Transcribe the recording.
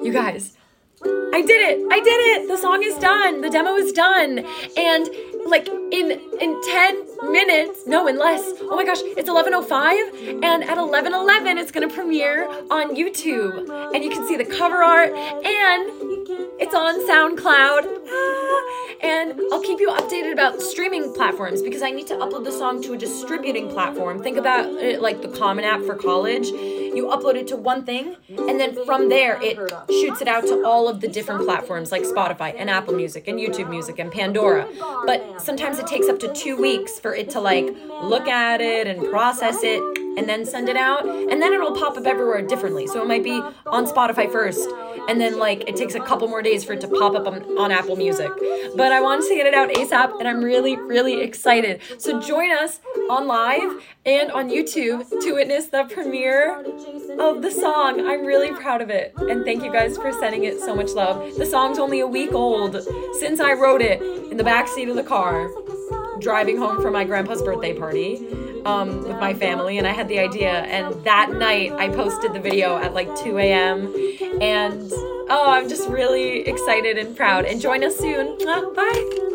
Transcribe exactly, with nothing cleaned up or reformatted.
You guys, I did it. I did it. The song is done. The demo is done. And like in in ten minutes, no, in less. Oh my gosh, it's eleven oh five, and at eleven eleven it's going to premiere on YouTube. And you can see the cover art, and it's on SoundCloud. And I'll keep you updated about streaming platforms because I need to upload the song to a distributing platform. Think about it like the Common App for college. You upload it to one thing, and then from there, it shoots it out to all of the different platforms like Spotify and Apple Music and YouTube Music and Pandora. But sometimes it takes up to two weeks for it to like look at it and process it and then send it out. And then it'll pop up everywhere differently. So it might be on Spotify first, and then like it takes a couple more days for it to pop up on, on Apple Music. But I want to get it out ASAP, and I'm really, really excited. So join us on live and on YouTube to witness the premiere of the song. I'm really proud of it. And thank you guys for sending it so much love. The song's only a week old since I wrote it in the backseat of the car, driving home from my grandpa's birthday party um, with my family, and I had the idea, and that night I posted the video at like two a.m. and oh, I'm just really excited and proud. And join us soon. Bye.